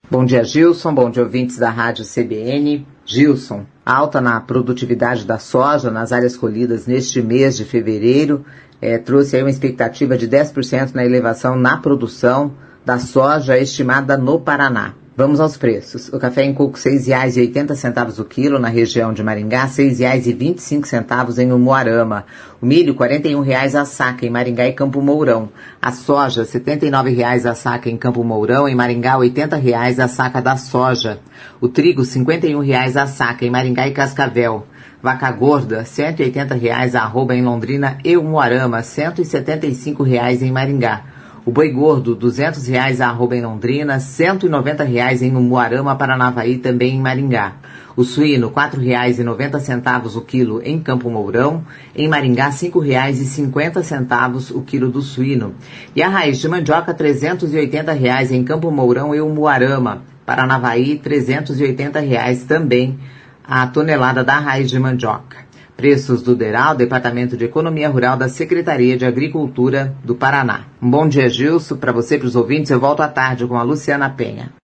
Bom dia, Gilson. Bom dia, ouvintes da Rádio CBN. Gilson, alta na produtividade da soja nas áreas colhidas neste mês de fevereiro trouxe aí uma expectativa de 10% na elevação na produção da soja estimada no Paraná. Vamos aos preços. O café em coco R$ 6,80 o quilo na região de Maringá, R$ 6,25 em Umuarama. O milho R$ 41 a saca em Maringá e Campo Mourão. A soja R$ 79 a saca em Campo Mourão, em Maringá R$ 80 a saca da soja. O trigo R$ 51 a saca em Maringá e Cascavel. Vaca gorda, R$ 180 a arroba em Londrina e Umuarama, R$ 175 em Maringá. O boi gordo, R$ 200 a arroba em Londrina, R$ 190 em Umuarama, Paranavaí, também em Maringá. O suíno, R$ 4,90 o quilo em Campo Mourão. Em Maringá, R$ 5,50 o quilo do suíno. E a raiz de mandioca, R$ 380 em Campo Mourão e Umuarama. Paranavaí, R$ 380 também a tonelada da raiz de mandioca. Preços do DERAL, Departamento de Economia Rural da Secretaria de Agricultura do Paraná. Um bom dia, Gilson. Para você e para os ouvintes, eu volto à tarde com a Luciana Penha.